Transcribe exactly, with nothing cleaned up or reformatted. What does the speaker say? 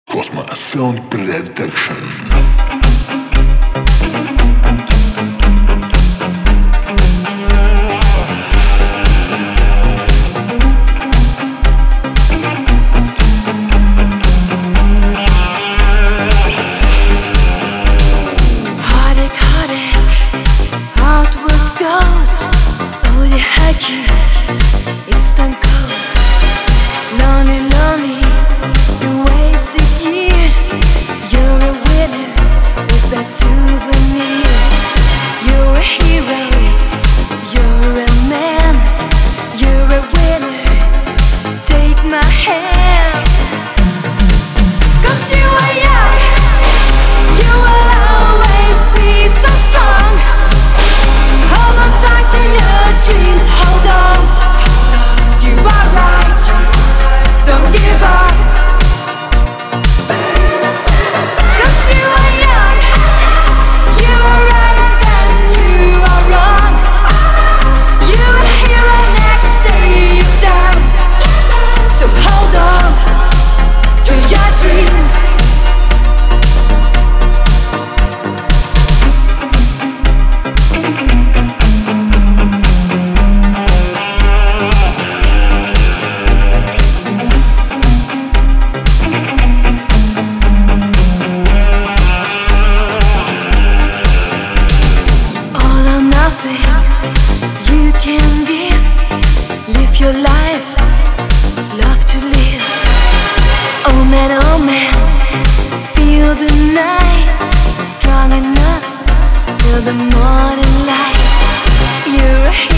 Cosma Sound Production. It's done cold, lonely, lonely. You wasted years. You're a winner with bad souvenirs. You're a hero. You're a man. You're a winner. Take my hand. 'Cause you are young. You will always be so strong. Hold on tight to your dreams. Hold on. You are right, don't give up. 'Cause you are young, you are right and then you are wrong. You're a hero next day you're down. So hold on to your dreams. You can give, live your life, love to live. Oh man, oh man, feel the night, strong enough till the morning light. You're a